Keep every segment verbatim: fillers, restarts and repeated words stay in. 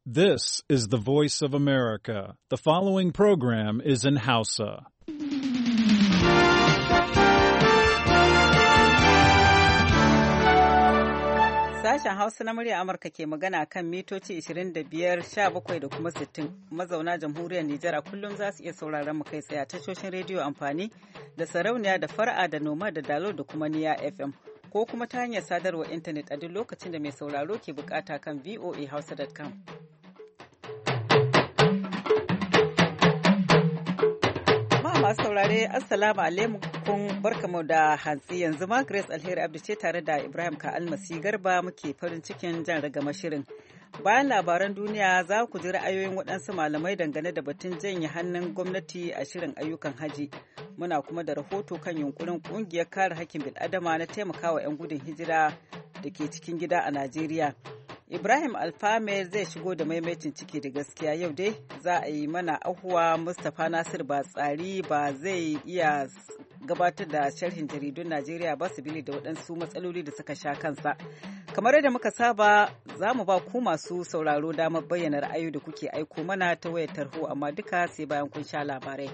This is the voice of America. The following program is in Hausa. Sashen Hausa na murya Amurka ke magana kan mitoci ishirin da biyar, sha bakwai da kuma sittin. Mazauna jamhuriyar Nijar a kullum za su iya sauraron mu kai tsaye a tashoshin rediyo amfani da sarauniya da fara'a da noma da dalo da kuma niya F M. Ko kuma ta hanyar sadarwar intanet a duk lokacin da mai sauraro ke bukata kan v o a hausa dot com. Masu saurare assalamu alaikum barkamu da hantsi yanzu ma Grace Alheri Abdu ce tare da Ibrahim Ka Almasi Garba muke farin cikin jan ragama shirin. Bayan labaran duniya za ku ji ra'ayoyin waɗansu malamai dangane da batun janye hannun gwamnati a shirin ayyukan haji. Muna kuma da rahoto kan yunkurin ƙungiyar kare hakkin bil'adama na taimakawa 'yan gudun hijira da ke cikin gida a Najeriya. Ibrahim Alfame zai shigo da maimaitin ciki da gaskiya yau dai za a yi mana ahuwa Mustapha Nasir ba tsari ba zai iya gabatar da sharhin jaridun Najeriya ba su bili da waɗansu matsaloli da suka sha kansa. Kamar yadda muka saba za mu ba ku masu sauraro damar bayyana ra'ayoyi da kuke aiko mana ta wayar tarho amma duka sai bayan kun sha labarai.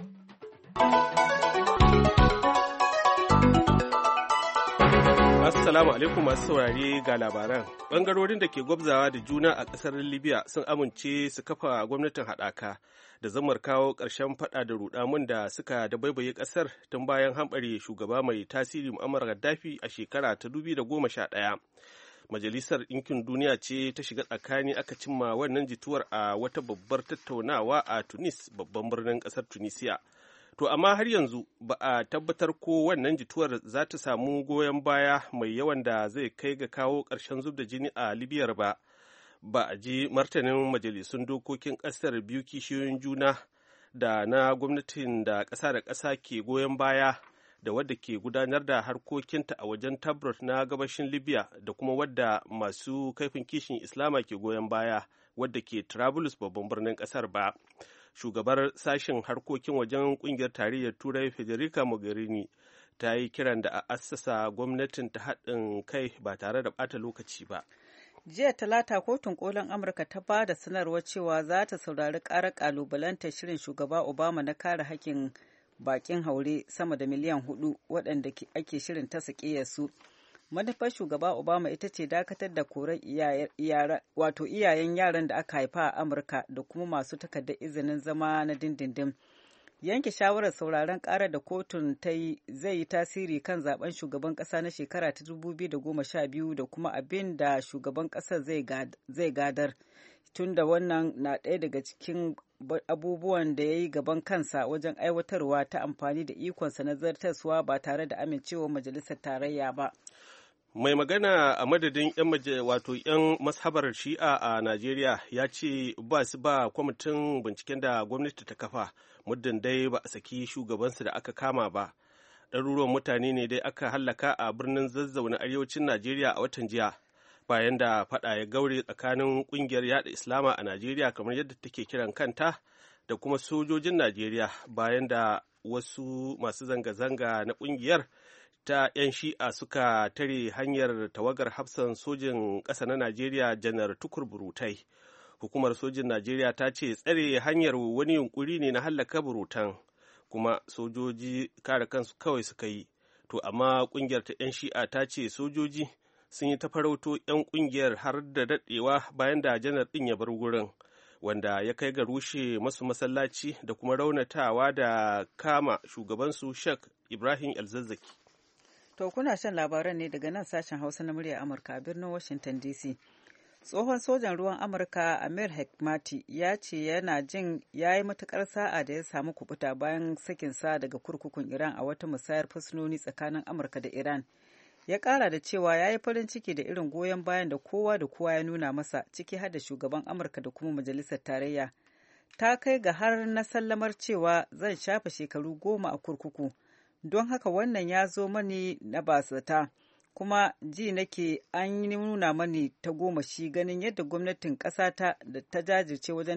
Assalamu alaikum masu saurare ga labaran. Bangarorin da ke gwabzawa da juna a ƙasar Libya sun amince su kafa gwamnatin haɗaka da zammar kawo ƙarshen faɗa da rudamun da suka dabaibaye ƙasar tun bayan hamɓare shugaba mai tasiri Muammar Gaddafi a shekara ta dubu da goma sha ɗaya. Majalisar Ɗinkin Duniya ce ta shiga tsakani aka cimma wannan jituwar a wata babbar tattaunawa a Tunis, babban birnin ƙasar Tunisia. To amma har yanzu ba a tabbatar ko wannan jituwar za ta samu goyon baya mai yawan da zai kai ga kawo ƙarshen zub da jini a Libyar ba. Ba a ji martanin majalisun dokokin ƙasar biyu kishiyoyin juna da na gwamnatin da ƙasa da ƙasa ke goyon baya da wadda ke gudanar da harkokinta a wajen Tabrut na gabashin Libya da kuma wadda masu kaifin kishin Islama ke goyon baya wadda ke Trablus babban birnin ƙasar ba. Shugabar sashen harkokin wajen kungiyar tarayyar turai Federica Mogherini ta yi kiran da a assasa gwamnatin ta haɗin kai ba tare da ɓata lokaci ba. Jiya talata kotun kolin Amurka ta ba da sanarwar cewa za ta saurari ƙarar ƙalubalantar shirin shugaba Obama na kare hakkin bakin haure sama da miliyan hudu waɗanda ake shirin ta su. Manufar shugaba Obama ita ce dakatar da korar wato iyayen yaran da aka haifa a Amurka da kuma masu takardar izinin zama na dindindin. Yanke shawarar sauraron ƙarar da kotun ta yi zai yi tasiri kan zaben shugaban ƙasa na shekara ta dubu biyu da goma sha biyu da kuma abin da shugaban ƙasar zai gadar. Tun da wannan na ɗaya daga cikin abubuwan da ya yi gaban kansa wajen aiwatarwa ta amfani da ikonsa na zartaswa ba tare da amincewar majalisar tarayya ba. Mai magana a madadin 'yan wato 'yan mashabar shi'a a Najeriya ya ce ba su ba kwamitin binciken da gwamnati ta kafa muddin dai ba a saki shugabansu da aka kama ba. Ɗaruruwan mutane ne dai aka hallaka a birnin Zazzau na arewacin Najeriya a watan jiya bayan da faɗa ya gaure tsakanin ƙungiyar yaɗa Islama a Najeriya kamar yadda take kiran kanta da kuma sojojin Najeriya bayan da wasu masu zanga-zanga na ƙungiyar ta 'yan shi'a suka tare hanyar tawagar hafsan sojin ƙasa na Najeriya janar Tukur Burutai. Hukumar sojin Najeriya ta ce tsare hanyar wani yunkuri ne na hallaka burutan kuma sojoji kare kansu kawai suka yi. To amma ƙungiyar ta 'yan shi'a ta ce sojoji sun yi ta farauto 'yan ƙungiyar har da daɗewa bayan da janar ɗin ya bar wurin, wanda ya kai ga rushe masu masallaci da kuma raunatawa da kama shugabansu Sheikh Ibrahim El-Zazzaki. To kuna shan labaran ne daga nan sashen Hausa na murya Amurka a birnin Washington D C. Tsohon sojan ruwan Amurka Amir Hekmati ya ce yana jin ya yi matukar sa'a da ya samu kubuta bayan sakinsa daga kurkukun Iran a wata musayar fursunoni tsakanin Amurka da Iran. Ya kara da cewa ya yi farin ciki da irin goyon bayan da kowa da kowa ya nuna masa, ciki har da shugaban Amurka da kuma majalisar tarayya. Ta kai ga har na sallamar cewa zan shafe shekaru goma a kurkuku. Don haka wannan ya zo mani na basata, kuma ji nake an yi nuna mani ta goma shi ganin yadda gwamnatin ƙasata da ta jajirce wajen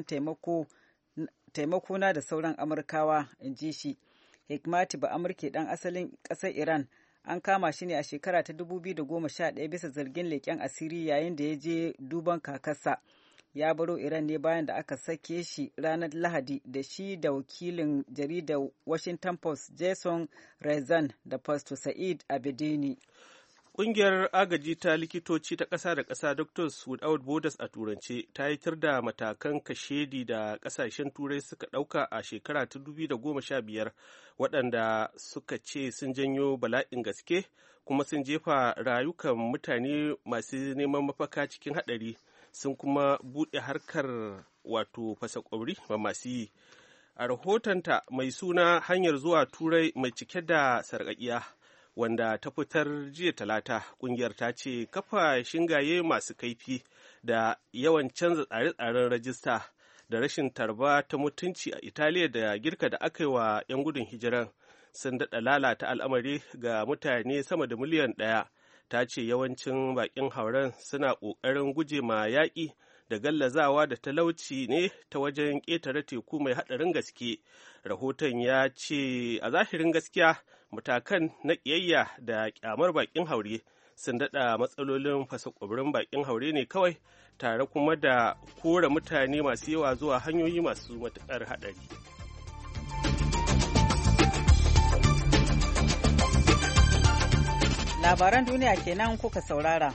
taimakona da sauran Amurkawa, in ji shi. Hekmati ba Amurke ɗan asalin ƙasar Iran an kama shi ne a shekara ta dubu biyu da goma sha ɗaya bisa zargin leƙen asiri yayin da ya je duban kakarsa. ya baro Iran ne bayan da aka sake shi ranar Lahadi da shi da wakilin jaridar Washington Post Jason Rezan da Pastor Said Abedini. Ƙungiyar agaji ta likitoci ta ƙasa da ƙasa Doctors Without Borders a Turance ta yi tir da matakan kashedi da ƙasashen Turai suka ɗauka a shekara ta dubu da goma sha biyar waɗanda suka ce sun janyo bala'in gaske kuma sun jefa rayukan mutane masu neman mafaka cikin haɗari sun kuma buɗe harkar wato fasa ƙwauri ma masu yi. A rahotonta mai suna hanyar zuwa Turai mai cike da sarƙaƙiya wanda ta fitar jiya talata, kungiyar ta ce kafa shingaye masu kaifi da yawan canza tsare-tsaren rajista da rashin tarba ta mutunci a Italiya da girka da aka yi wa 'yan gudun hijiran sun daɗa lalata al'amari ga mutane sama da miliyan ɗaya. Ta ce yawancin baƙin hauren suna ƙoƙarin guje ma yaƙi da gallazawa da talauci ne ta wajen ƙetare teku mai haɗarin gaske. Rahoton ya ce a zahirin gaskiya matakan na ƙiyayya da ƙyamar baƙin haure sun daɗa matsalolin fasa ƙwabirin baƙin haure ne kawai, tare kuma da kore mutane masu yawa zuwa hanyoyi masu matuƙar haɗari. Labaran duniya kenan kuka saurara.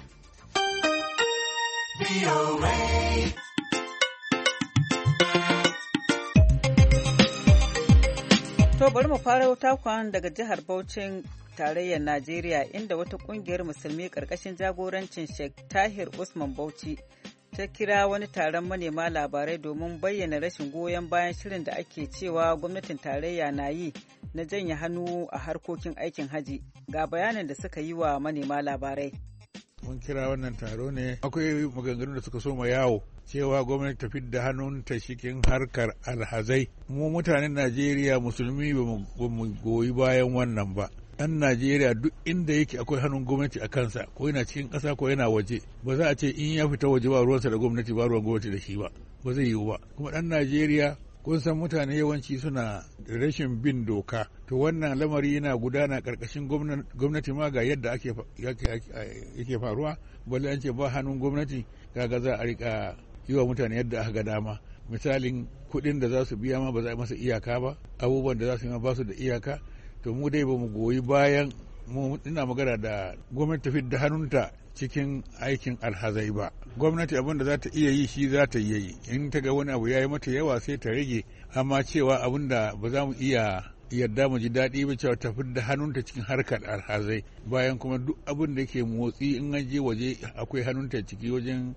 To bari mu fara takwan daga jihar Bauchin tarayyar Najeriya inda wata kungiyar musulmi karkashin jagorancin Sheikh Tahir Usman Bauchi ta kira wani taron manema labarai domin bayyana rashin goyon bayan shirin da ake cewa gwamnatin tarayya na yi na janye hannu a harkokin aikin haji. Ga bayanin da suka yi wa manema labarai. Mun kira wannan taro ne akwai maganganu da suka soma yawo cewa gwamnati ta fidda hannunta cikin harkar alhazai. Mu mutanen Najeriya musulmi ba mu goyi bayan wannan ba. Ɗan Najeriya duk inda yake akwai hannun gwamnati a kansa, ko yana cikin ƙasa ko yana waje. Ba za a ce in ya fita waje ba ruwansa da gwamnati ba ruwan gwamnati da shi ba. Ba zai yiwu ba. Kuma ɗan Najeriya kun san mutane yawanci suna da rashin bin doka. To wannan lamari yana gudana ƙarƙashin gwamnati ma ga yadda yake faruwa. Balle an ce ba hannun gwamnati kaga za a rika yi wa mutane yadda aka ga dama. Misalin kuɗin da za su biya ma ba za a masa iyaka ba, abubuwan da za su yi ma ba su da iyaka. To mu dai ba mu goyi bayan mu ina magana da gwamnati ta fidda hannunta cikin aikin alhazai ba. Gwamnati abin da za ta iya yi shi za ta iya yi, in ta ga wani abu ya yi mata yawa sai ta rage, amma cewa abin da ba za mu iya yadda mu ji daɗi ba cewa ta fidda hannunta cikin harkar alhazai, bayan kuma duk abin da ke motsi in an je waje akwai hannunta ciki wajen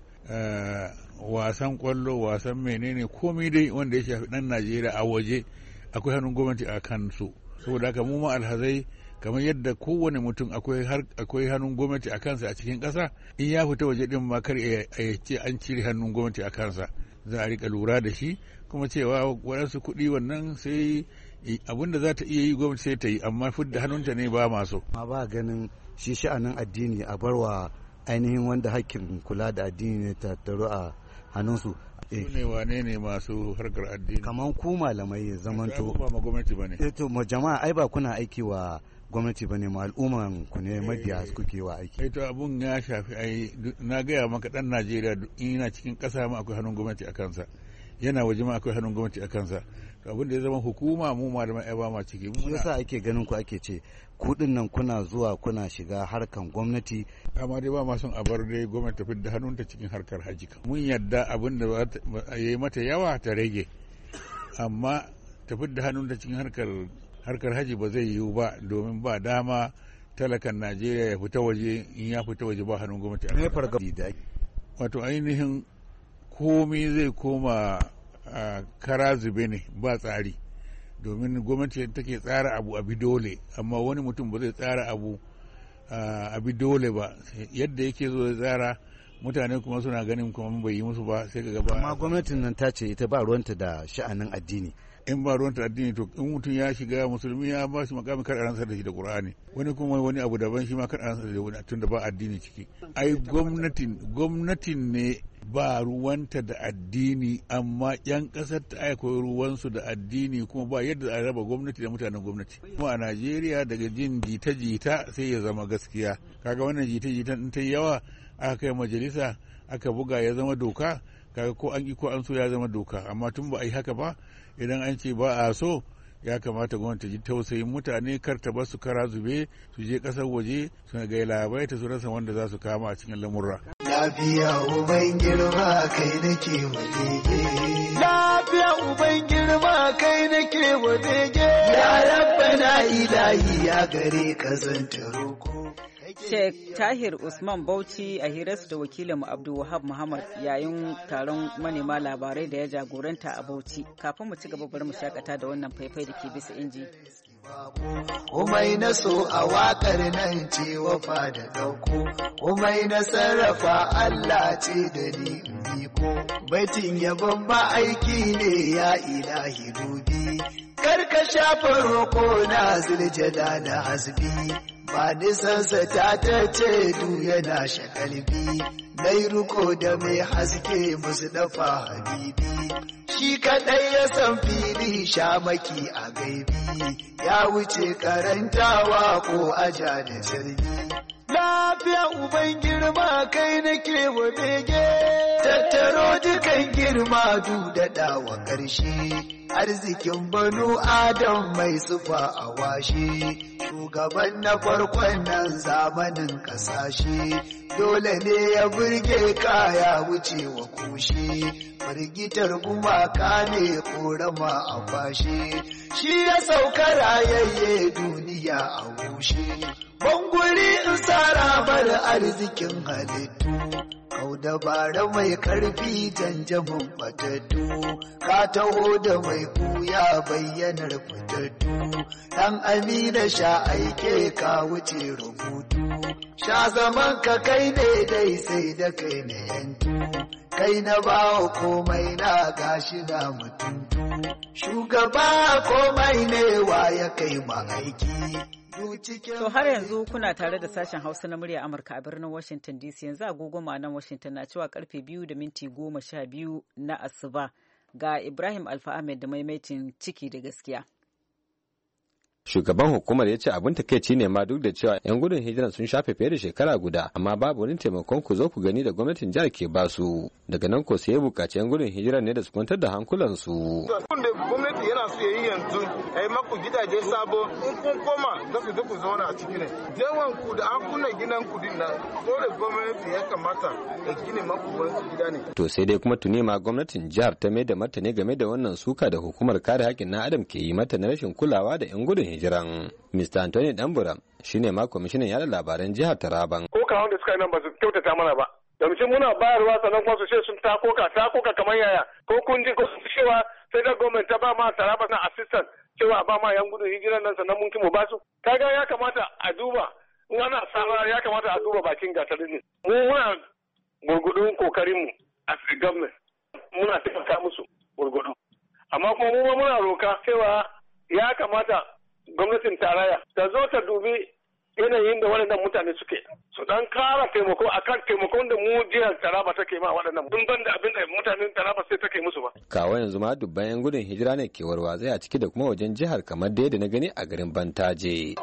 wasan kwallo, wasan menene, komai dai wanda ya shafi ɗan Najeriya a waje akwai hannun gwamnati a kansu. Saboda haka mu ma alhazai kamar yadda kowane mutum akwai hannun gwamnati a kansa a cikin ƙasa, in ya fita waje din ma kar ya ce an cire hannun gwamnati a kansa, za a rika lura da shi, kuma cewa waɗansu kuɗi wannan sai abin da za ta iya yi gwamnati sai ta yi, amma fidda hannunta ne ba maso. Ma ba ganin shi sha'anin addini a barwa ainihin wanda hakkin kula da addini ne ta taru a hannunsu. Su ne wane ne masu harkar addini? Kamar ku malamai zamanto. Ba ma gwamnati ba ne. Eh to jama'a ai ba kuna aiki wa gwamnati ba ne, ma al'umman ku ne mabiya kuke wa aiki. Eh to abun ya shafi ai na gaya maka dan Najeriya in yana cikin ƙasa ma akwai hannun gwamnati a kansa, yana waje ma akwai hannun gwamnati a kansa. To abin da ya zama hukuma mu malamai ai ba ma ciki. Shi yasa ake ganin ku ake ce kuɗin nan kuna zuwa kuna shiga harkan gwamnati. Amma dai ba ma son a bar dai gwamnati ta fidda hannunta cikin harkar haji. Mun yadda abin da ya yi mata yawa ta rage, amma ta fidda hannunta cikin harkar harkar haji ba zai yiwu ba, domin ba dama talakan Najeriya ya fita waje, in ya fita waje ba hannun gwamnati. Wato ainihin komai zai koma kara zube ne, ba tsari. Domin gwamnati take tsara abu abi dole, amma wani mutum ba zai tsara abu abi dole ba, yadda yake zo ya tsara, mutane kuma suna ganin kuma bai yi musu ba, sai kaga ba. Amma gwamnatin nan ta ce ita ba ruwanta da sha'anin addini. In ba ruwanta addini to in mutum ya shiga musulmi ya ba shi makamin kar a rantsar da shi da Qur'ani, wani kuma wani abu daban shi ma kar a rantsar da wani tunda ba addini ciki. Ai gwamnatin gwamnatin ne ba ruwanta da addini, amma yan kasar ta aiko ruwansu da addini, kuma ba yadda a raba gwamnati da mutanen gwamnati. Kuma a Najeriya daga jin jita-jita sai ya zama gaskiya. Kaga wannan jita-jita in ta yawa aka kai majalisa aka buga ya zama doka, kaga ko an ki ko an so ya zama doka. Amma tun ba a yi haka ba, idan an ce ba a so, ya kamata gwamnati ji tausayin mutane, kar ta basu kara zube su je kasar waje su ga labai ta su rasa wanda za su kama a cikin lamurra. Lafiya uban girma kai nake wadege. Lafiya uban girma kai nake wadege. Ya rabbana ilahi ya gare ka zanta roko. Sheikh Tahir Usman Bauchi a hirarsu da wakilinmu Abdul Wahab Muhammad yayin taron manema labarai da ya jagoranta a Bauchi. Kafin mu ci gaba bari mu shakata da wannan faifai da ke bisa inji. Umai na so a wakar nan ce wafa da dauko, umai na sarrafa Allah ce da ni biko, baitin yabon ba aiki ne ya ilahi dubi, karka shafa roko na ziljada da hasbi. Ba nisansa ta ta ce du yana shakalbi, nai ruko da mai haske musu dafa habibi, shi kaɗai ya san fili shamaki a gaibi, ya wuce karantawa ko aja da sirri. Lafiya uban girma kai nake wa bege, tattaro dukan girma dudada wa ƙarshe, arzikin banu Adam mai sufa a washe, shugaban na farkon nan zamanin ƙasashe, dole ne ya burge kaya wuce wa kushe, firgitar gumaka ne korama a kwashe, shi ya sauka rayayye duniya a wushe. Banguri in tsara bar arzikin halittu, kau dabara mai karfi janjamin fatattu, ka taho da mai kuya bayyanar fitattu, ɗan amina sha aike ka wuce rubutu, sha zaman ka kai ne dai sai da kai na yantu, kai na bawa komai na gashi na mutuntu, shugaba komai ne wa ya kai ma aiki. To har yanzu kuna tare da sashen Hausa na murya Amurka a birnin Washington D C. Yanzu agogo nan Washington na cewa karfe biyu da minti goma sha biyu na asuba. Ga Ibrahim Alfa Ahmed da maimaitin ciki da gaskiya. Shugaban hukumar ya ce abin takeici ne ma duk da cewa 'yan gudun hijira sun shafe fiye da shekara guda amma babu wani taimakon ku zo ku gani da gwamnatin jihar ke ba su. Daga nan ko sai ya buƙaci 'yan gudun hijira ne da su kwantar da hankulansu. Kun da gwamnati yana so yayi yanzu a yi maku gidaje sabo in kun koma za ku zo ku zauna a ciki ne. Yawan ku da an kunna gidan ku din nan dole gwamnati ya kamata ya gine maku wani gida ne. To sai dai kuma tuni ma gwamnatin jihar ta mai da martani game da wannan suka da hukumar kare haƙƙin na adam ke yi mata na rashin kulawa da 'yan gudun hijiran. mister Anthony Dambura shine ma kwamishinan yada labaran jihar Taraban. Ko kawon da suka yi nan ba su kyautata mana ba. Domin muna bayarwa sannan kuma su ce sun ta koka ta koka kamar yaya ko kun ji ko su cewa sai da gwamnati ta ba ma Taraba na assistant cewa ba ma yan gudun hijiran nan sannan mun kimo ba su. Kaga ya kamata a duba in ana sara ya kamata a duba bakin gatarin ne. Mu muna gurgudun kokarin mu as a government muna taimaka musu gurgudu. Amma kuma mu muna roka cewa ya kamata gwamnatin tarayya ta zo ta dubi yanayin da waɗannan mutane suke su dan kara taimako akan taimakon da mu jihar Taraba take ma waɗannan dun ban da abin da mutanen Taraba sai take musu ba. Kawo yanzu ma dubban yan gudun hijira ne ke warwatse a ciki da kuma wajen jihar kamar da yadda na gani a garin Bantaje.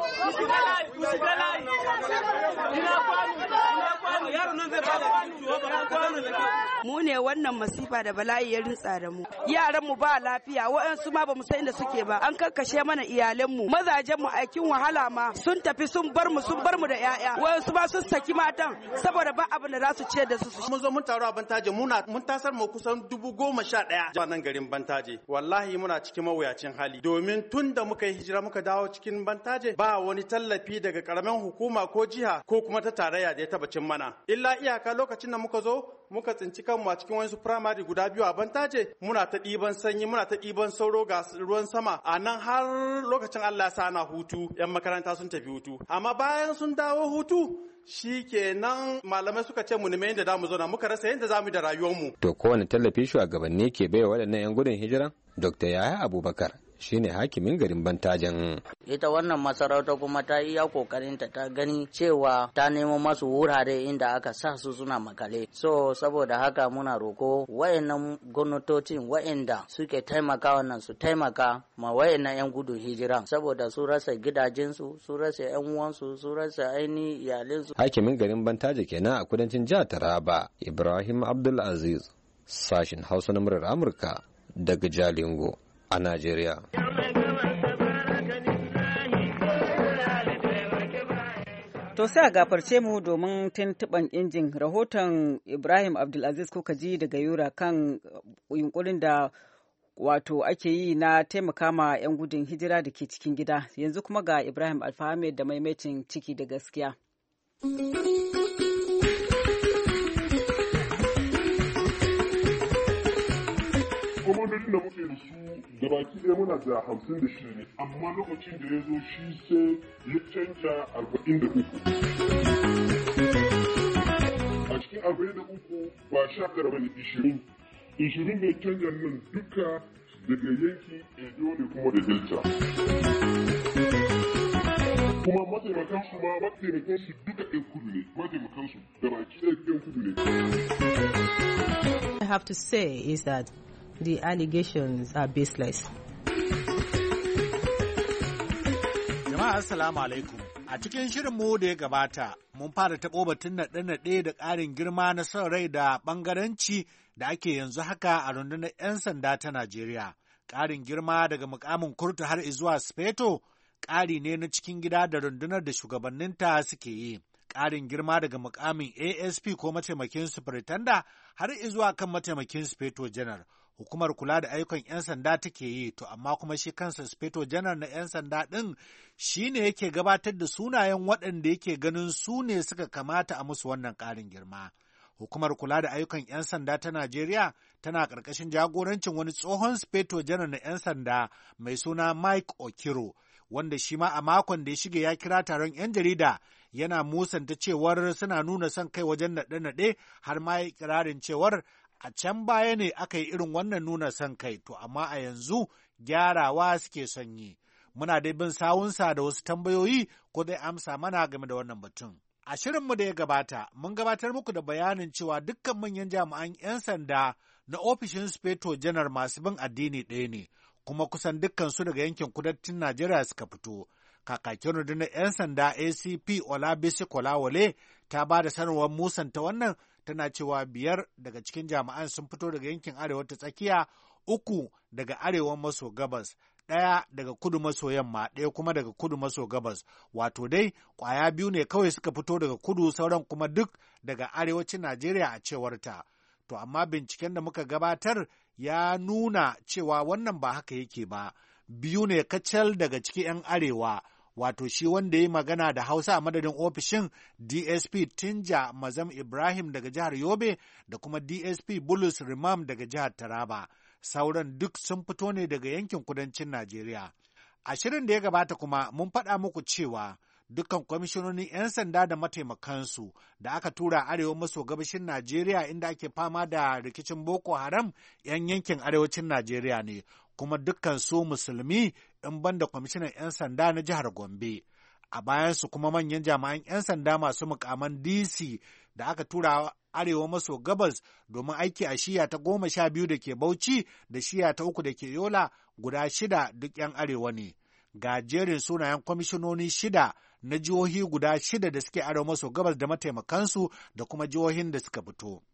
Mu ne wannan masifa da bala'i ya rintsa da mu. Yaran mu ba lafiya, waɗansu ma ba mu san inda suke ba. An kakkashe mana iyalan mu, mazajen mu aikin wahala ma sun tafi sun bar mu sun bar mu da ƴaƴa. Waɗansu ma sun saki matan saboda ba abin da za su ce da su. Mun zo mun taru a Bantaje muna mun tasar mu kusan dubu goma sha ɗaya a nan garin Bantaje. Wallahi muna cikin mawuyacin hali domin tun da muka yi hijira muka dawo cikin Bantaje ba wani tallafi daga karamin hukuma ko jiha ko kuma ta tarayya da ya taba cin mana. Illa iyaka lokacin da muka zo muka tsinci kanmu a cikin wasu firamare guda biyu a Bantaje muna ta ɗiban sanyi muna ta ɗiban sauro ga ruwan sama a nan har lokacin Allah ya sa ana hutu yan makaranta sun tafi hutu amma bayan sun dawo hutu shi kenan malamai suka ce mu neme yadda za mu zauna muka rasa yadda za mu da rayuwarmu. To kowane tallafi shugabanni ke baiwa waɗannan 'yan gudun hijiran? Dokta Yahaya Abubakar shine hakimin garin Bantajen. Ita wannan masarauta kuma ta iya kokarinta ta gani cewa ta nemo masu wurare inda aka sa su suna makale. So saboda haka muna roko wayannan gwamnatocin wayanda suke taimaka wannan su taimaka ma wayannan yan gudun hijira saboda su rasa gidajensu, su rasa yan uwansu, su rasa ainihin iyalinsu. Hakimin garin Bantaje kenan a kudancin jihar Taraba, Ibrahim Abdul Aziz, Sashin Hausa na murar Amurka daga Jalingo a Najeriya. To sai a gafarce mu domin tuntuɓan injin rahoton Ibrahim Abdulaziz kuka ji daga Yura kan yunkurin da wato ake yi na taimaka ma 'yan gudun hijira da ke cikin gida. Yanzu kuma ga Ibrahim Alfahamed da maimaitin ciki da gaskiya. Kwamandodin da muke da su gabaki ɗaya muna da hamsin da shida ne, amma lokacin da ya zo shi sai ya canja arba'in da uku. A cikin arba'in da uku ba sha tara ba ne ishirin. Ishirin da ya canja nan duka daga yanki Edo ne kuma da Delta. Kuma mataimakan su ma mataimakan su duka ɗan kudu ne, mataimakan su gabaki ɗaya ɗan kudu ne. I have to say is that the allegations are baseless. Jama'a assalamu alaikum. A cikin shirinmu da ya gabata, mun fara taɓo batun naɗe-naɗe da ƙarin girma na son rai da ɓangaranci da ake yanzu haka a rundunar 'yan sanda ta Najeriya. Ƙarin girma daga mukamin kurtu har izuwa Sufeto, ƙari ne na cikin gida da rundunar da shugabanninta suke yi. Ƙarin girma daga mukamin A S P ko mataimakin Superintendent har izuwa kan mataimakin Sufeto Janar. Hukumar kula da ayyukan 'yan sanda take yi, to amma kuma shi kansa Sufeto Janar na 'yan sanda ɗin shi ne yake gabatar da sunayen waɗanda yake ganin su ne suka kamata a musu wannan ƙarin girma. Hukumar kula da ayyukan 'yan sanda ta Najeriya tana ƙarƙashin jagorancin wani tsohon Sufeto Janar na 'yan sanda mai suna Mike Okiro, wanda shi ma a makon da ya shige ya kira taron 'yan jarida yana musanta cewar suna nuna son kai wajen naɗe-naɗe, har ma ya kirarin cewar a can baya ne aka yi irin wannan nuna son kai, to amma a yanzu gyarawa suke son yi. Muna dai bin sawunsa da wasu tambayoyi ko zai amsa mana game da wannan batun. A shirinmu da ya gabata, mun gabatar muku da bayanin cewa dukkan manyan jami'an 'yan sanda na ofishin Sufeto Janar masu bin addini ɗaya ne, kuma kusan dukkansu daga yankin kudancin Najeriya suka fito. Kakakin rundunar 'yan sanda A C P Olabisi Kolawole ta ba da sanarwar musanta wannan, tana cewa biyar daga cikin jami'an sun fito daga yankin arewa ta tsakiya, uku daga arewa maso gabas, ɗaya daga kudu maso yamma, ɗaya kuma daga kudu maso gabas. Wato dai ƙwaya biyu ne kawai suka fito daga kudu, sauran kuma duk daga arewacin Najeriya a cewarta. To amma binciken da muka gabatar ya nuna cewa wannan ba haka yake ba. Biyu ne kacal daga cikin 'yan arewa, wato shi wanda ya yi magana da Hausa a madadin ofishin D S P Tinja Mazam Ibrahim daga jihar Yobe da kuma D S P Bulus Rimam daga jihar Taraba. Sauran duk sun fito ne daga yankin kudancin Najeriya. A shirin da ya gabata kuma mun faɗa muku cewa dukkan kwamishinonin 'yan sanda da mataimakansu da aka tura arewa maso gabashin Najeriya inda ake fama da rikicin Boko Haram 'yan yankin arewacin Najeriya ne, kuma dukkan su musulmi in banda kwamishinan 'yan sanda na jihar Gombe. A bayansu kuma manyan jami'an 'yan sanda masu mukaman D C da aka tura arewa maso gabas domin aiki a shiya ta goma sha biyu da ke Bauchi da shiya ta uku da ke Yola, guda shida duk 'yan arewa ne. Ga jerin sunayen kwamishinoni shida na jihohi guda shida da suke arewa maso gabas da mataimakansu da kuma jihohin da suka fito.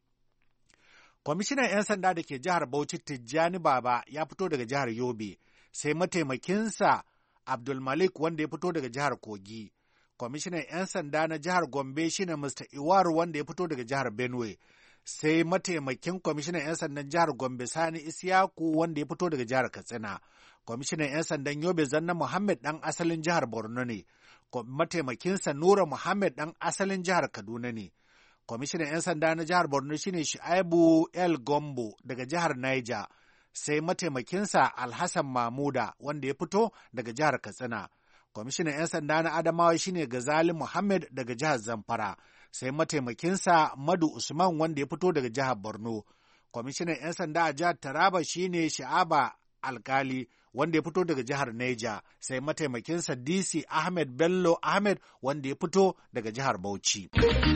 Kwamishinan 'yan sanda da ke jihar Bauchi Tijjani Baba ya fito daga jihar Yobe, sai mataimakinsa Abdulmalik wanda ya fito daga jihar Kogi. Kwamishinan 'yan sanda na jihar Gombe shine Mister Iwar wanda ya fito daga jihar Benue, sai mataimakin kwamishinan 'yan sandan jihar Gombe Sani Isiyaku wanda ya fito daga jihar Katsina. Kwamishinan 'yan sandan Yobe Zanna Muhammad ɗan asalin jihar Borno ne, mataimakinsa Nura Muhammad ɗan asalin jihar Kaduna ne. Kwamishinan 'yan sanda na jihar Borno shine Shu'aibu El Gombo daga jihar Niger, sai mataimakinsa Alhassan Mamuda wanda ya fito daga jihar Katsina. Kwamishinan 'yan sanda na Adamawa shine Gazali Muhammad daga jihar Zamfara, sai mataimakinsa Madu Usman wanda ya fito daga jihar Borno. Kwamishinan 'yan sanda a jihar Taraba shine Sha'aba Alkali wanda ya fito daga jihar Neja, sai mataimakinsa D C Ahmed Bello Ahmed wanda ya fito daga jihar Bauchi.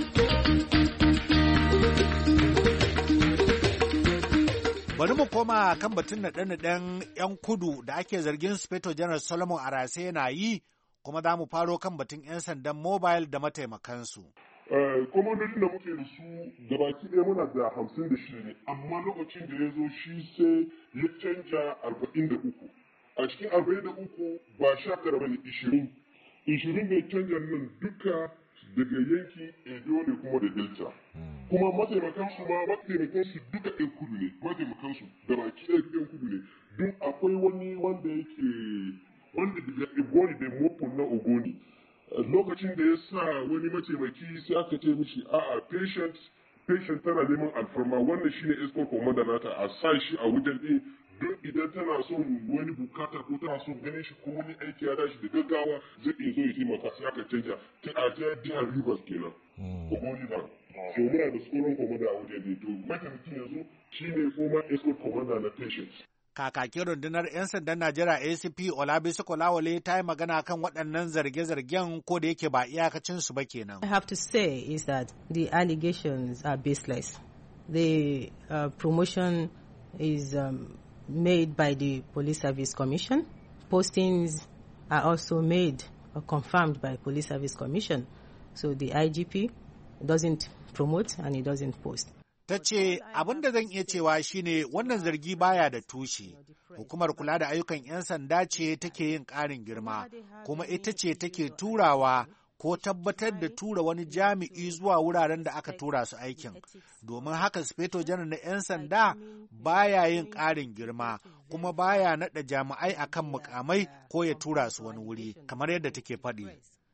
Bari mu koma kan batun naɗe-naɗen 'yan kudu da ake zargin Sufeto Janar Solomon Arase yana yi, kuma za mu faro kan batun 'yan sandan mobile da mataimakansu. Komandodin da muke da su gabaki ɗaya muna da hamsin da shida ne, amma lokacin da ya zo shi sai ya canja arba'in da uku. A cikin arba'in da uku ba sha tara ba ne ishirin. Ishirin mai canja nan duka daga yanki Edo ne kuma da Delta. Kuma mataimakan su ma mataimakan su duka ɗan kudu ne, mataimakan su gabaki ɗaya ɗan kudu ne. Duk akwai wani wanda yake wanda daga Igoni da Mopon na Ogoni. Lokacin da ya sa wani mataimaki sai aka ce mishi a'a patient patient tana neman alfarma wannan shine escort commander nata a sa shi a wajen din don idan tana son wani bukata ko tana son ganin shi ko wani aiki ya dashi da gaggawa zai iya zo ya taimaka sai aka canja ta a jihar Rivers kenan Ogoni ba so muna da tsoron commander a wajen din to mataimakin yanzu shine former escort commander na patient. Kakakin rundunar 'yan sandan Najeriya A C P Olabisi Kolawole ta yi magana kan waɗannan zarge-zargen ko da yake ba iyakacinsu ba kenan. I have to say is that the allegations are baseless. The uh, promotion is um, made by the Police Service Commission. Postings are also made or confirmed by Police Service Commission. So the I G P doesn't promote and he doesn't post. Ta ce abin da zan iya cewa shine wannan zargi baya da tushe. Hukumar kula da ayyukan 'yan sanda ce take yin ƙarin girma, kuma ita ce take turawa ko tabbatar da tura wani jami'i zuwa wuraren da aka tura su aikin. Domin haka Sufeto Janar na 'yan sanda baya yin ƙarin girma, kuma baya naɗa jami'ai akan mukamai ko ya tura su wani wuri, kamar yadda take faɗi.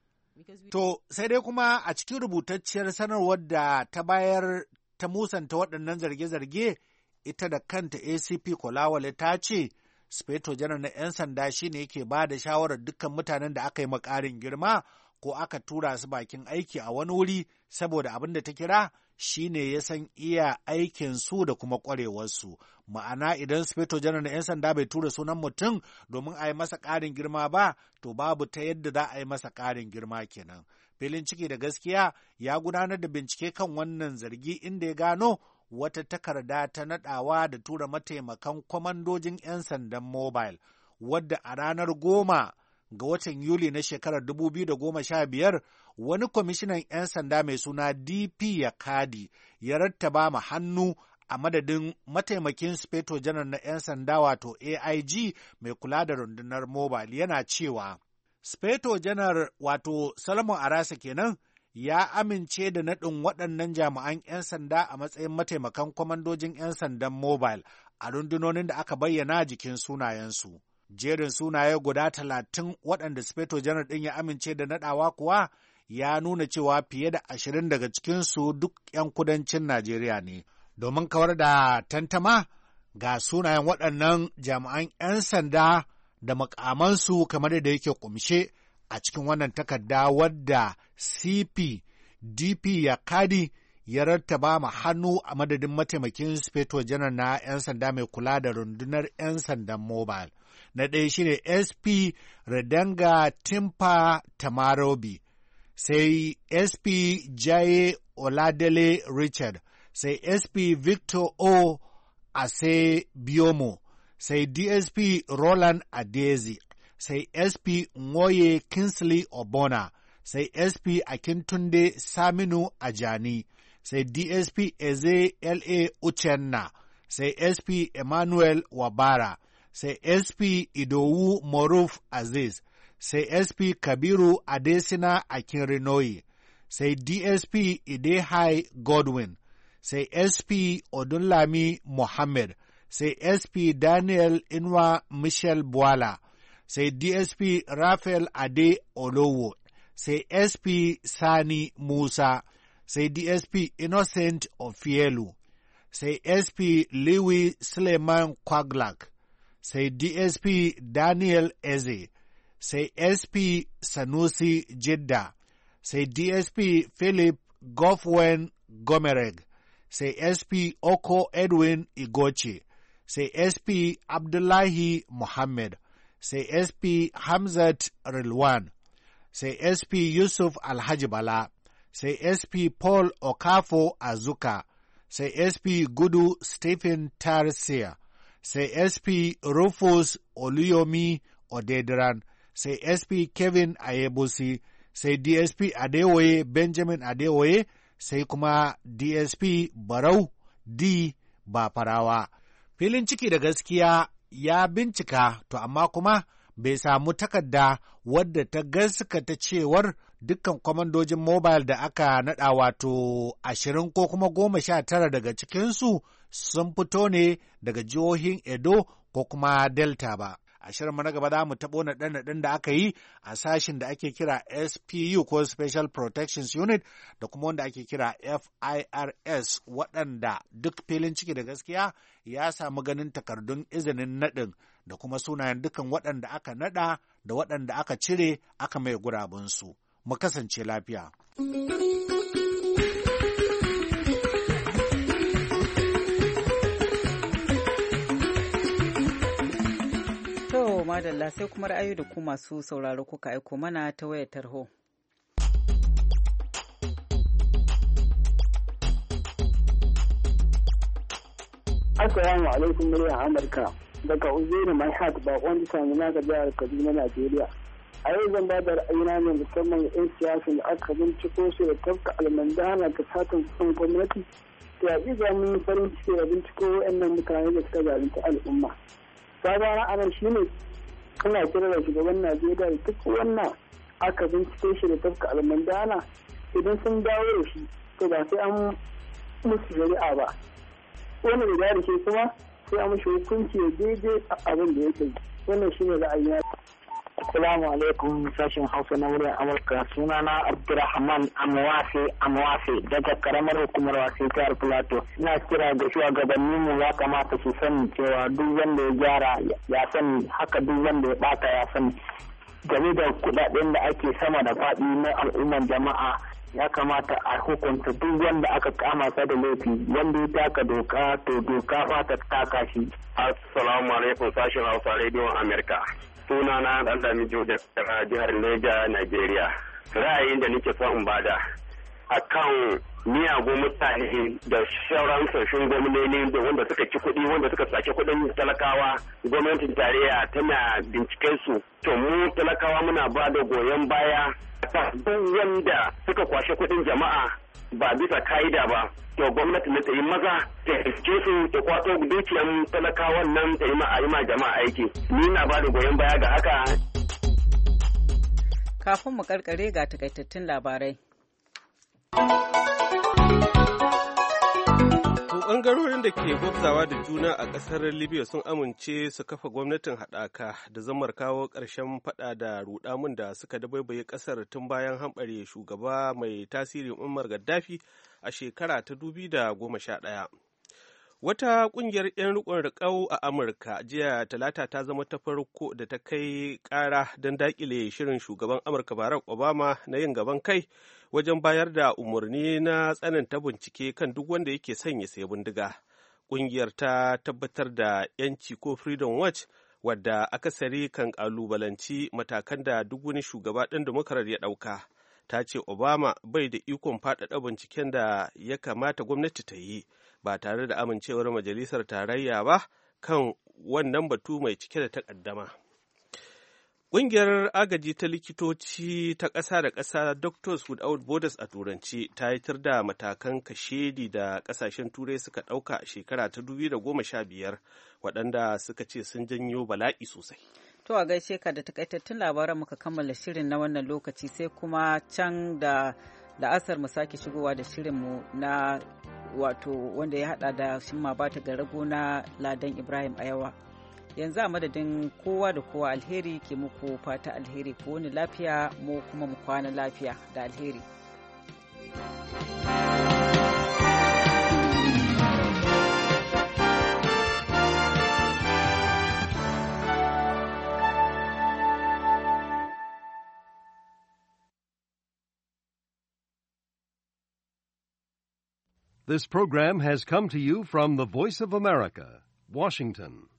To, sai dai kuma a cikin rubutacciyar sanarwar da ta bayar ta musanta waɗannan zarge-zarge, ita da kanta A C P Kolawole ta ce, Sufeto Janar na 'yan sanda shi ne yake ba da shawarar dukkan mutanen da aka yi makarin girma ko aka tura su bakin aiki a wani wuri saboda abin da ta kira shi ne ya san iya aikinsu da kuma ƙwarewarsu. Ma'ana idan Sufeto Janar na 'yan sanda bai tura sunan mutum domin a yi masa ƙarin girma ba, to babu ta yadda za a yi masa ƙarin girma kenan. Filin ciki da gaskiya ya gudanar da bincike kan wannan zargi inda ya gano wata takarda ta naɗawa da tura mataimakan kwamandojin 'yan sandan mobile, wadda a ranar goma ga watan Yuli na shekarar dubu biyu da goma sha biyar wani kwamishinan 'yan sanda mai suna D P Yakadi ya rattaba ma hannu a madadin mataimakin Sufeto Janar na 'yan sanda wato A I G mai kula da rundunar mobile yana cewa Sufeto Janar wato Solomon Arasa kenan ya amince da naɗin waɗannan jami'an 'yan sanda a matsayin mataimakan kwamandojin 'yan sandan mobile a rundunonin da aka bayyana jikin sunayensu. Jerin sunaye guda talatin waɗanda Sufeto Janar ɗin ya amince da naɗawa kuwa ya nuna cewa fiye da ashirin daga cikinsu duk 'yan kudancin Najeriya ne. Domin kawar da tantama ga sunayen waɗannan jami'an 'yan sanda da makamansu kamar yadda yake kumshe a cikin wannan takarda wadda C P D P Yakadi ya rattaba ma hannu a madadin mataimakin Sufeto Janar na 'yan sanda mai kula da rundunar 'yan sandan mobile. Na ɗaya shine S P Redanga Timpa Tamarobi, sai S P Jaye Oladele Richard, sai S P Victor O. Ase Biomo, sai D S P Roland Adezi, sai S P Ngoye Kingsley Obona, sai S P Akintunde Saminu Ajani, sai D S P Eze L A Uchenna, sai S P Emmanuel Wabara, sai S P Idowu Moruf Aziz, sai S P Kabiru Adesina Akinrinoyi, sai D S P Idehai Godwin, sai S P Odunlami Mohammed, sai S P Daniel Inwa Michel Bwala, sai D S P Raphael Ade Olowo, sai S P Sani Musa, sai D S P Innocent Ofielu, sai S P Liwi Suleiman Kwaglak, sai D S P Daniel Eze, sai S P Sanusi Jidda, sai D S P Philip Goffwen Gomereg, sai S P Oko Edwin Igoche, sai S P Abdullahi Muhammad, sai S P Hamzat Rilwan, sai S P Yusuf Alhaji Bala, sai S P Paul Okafo Azuka, sai S P Gudu Stephen Tarsier, sai S P Rufus Oluyomi Odedran, sai S P Kevin Ayebusi, sai D S P Adewoye Benjamin Adewoye, sai kuma D S P Barau D. Bafarawa. Filin ciki da gaskiya ya bincika, to amma kuma bai samu takarda wadda ta gaskata cewar dukkan kwamandojin mobile da aka naɗa wato ashirin ko kuma goma sha tara daga cikinsu sun fito ne daga jihohin Edo ko kuma Delta ba. A shirinmu na gaba za mu taɓo naɗe-naɗen da aka yi a sashin da ake kira S P U ko Special Protections Unit da kuma wanda ake kira F I R S, waɗanda duk filin ciki da gaskiya ya samu ganin takardun izinin naɗin da kuma sunayen dukan waɗanda aka naɗa da waɗanda aka cire aka mai gurabunsu. Mu kasance lafiya. Madalla sai kuma ra'ayi da ku masu sauraro kuka aiko mana ta wayar tarho. Assalamu alaikum muryar Amurka daga Uzairu Mai Hat bakon sami na ga jihar Kaduna, Najeriya. A yau zan ba da ra'ayina ne musamman yan siyasa da aka binciko su da tafka almandana ga satan kuɗin gwamnati. Da yaƙi ga mun farin ciki da binciko waɗannan mutane da suka zalunta al'umma. Sabon ra'ayin shi ne kana kira da shugaban Najeriya da duk wannan aka bincike shi da tafka almandana idan sun dawo da shi to ba sai an musu shari'a ba. Wani da da shi kuma sai an mushi hukunci daidai abin da yake. Wannan shi ne ra'ayina. Assalamu alaikum sashen Hausa na muryar Amurka, sunana Abdurrahman Amwase Amwase daga karamar hukumar Wase jihar Plateau. Ina kira ga shugabannin mu ya kamata su sani cewa duk wanda ya gyara ya sani, haka duk wanda ya bata ya sani. Game da kudaden da ake sama da faɗi na al'ummar jama'a, ya kamata a hukunta duk wanda aka kama sa da laifi, wanda ya taka doka to doka ba ta taka shi. Assalamu alaikum sashen Hausa Radio America. Suna na Ɗanɗami Joda daga jihar Neja, Najeriya. Ra'ayin da nake son in bada akan miyagun mutane da sauran sashen gwamnati da wanda suka ci kuɗi, wanda suka sace kuɗin talakawa, gwamnatin tarayya tana binciken su. To mu talakawa muna ba da goyon baya ta duk wanda suka kwashe kuɗin jama'a ba bisa ka'ida ba. To gwamnati na ta yi maza ta iske su ta kwato dukiyar talakawan nan ta yi ma jama'a aiki. Ni na ba da goyon baya ga haka. Kafin mu karkare ga takaitattun labarai. Ɓangarorin da ke gwabzawa da juna a ƙasar Libya sun amince su kafa gwamnatin haɗaka da zammar kawo ƙarshen faɗa da ruɗamun da suka dabaibaye ƙasar tun bayan hamɓare shugaba mai tasiri Umar Gaddafi a shekara ta dubi da goma sha ɗaya. Wata ƙungiyar 'yan riƙon riƙau a Amurka jiya talata ta zama ta farko da ta kai ƙara don daƙile shirin shugaban Amurka Barack Obama na yin gaban kai wajen bayar da umarni na tsananta bincike kan duk wanda yake son ya sayi bindiga. Ƙungiyar ta tabbatar da 'yanci ko Freedom Watch wadda akasari kan ƙalubalanci matakan da duk wani shugaba ɗan Democrat ya ɗauka. Ta ce Obama bai da ikon faɗaɗa binciken da ya kamata gwamnati ta yi ba tare da amincewar majalisar tarayya ba kan wannan batu mai cike da takaddama. Ƙungiyar agaji ta likitoci ta ƙasa da ƙasa Doctors Without Borders a Turanci ta yitar da matakan kashedi da ƙasashen Turai suka ɗauka a shekara ta dubi da goma sha biyar waɗanda suka ce sun janyo bala'i sosai. To a gaishe ka da takaitattun labaran muka kammala shirin na wannan lokaci sai kuma can da la'asar mu sake shigowa da shirinmu na wato wanda ya hada da shimma bata ga rago na Ladan Ibrahim Ayawa. Yanzu a madadin kowa da kowa alheri ke muku fata alheri ko wani lafiya mu kuma mu kwana lafiya da alheri. This program has come to you from the Voice of America, Washington.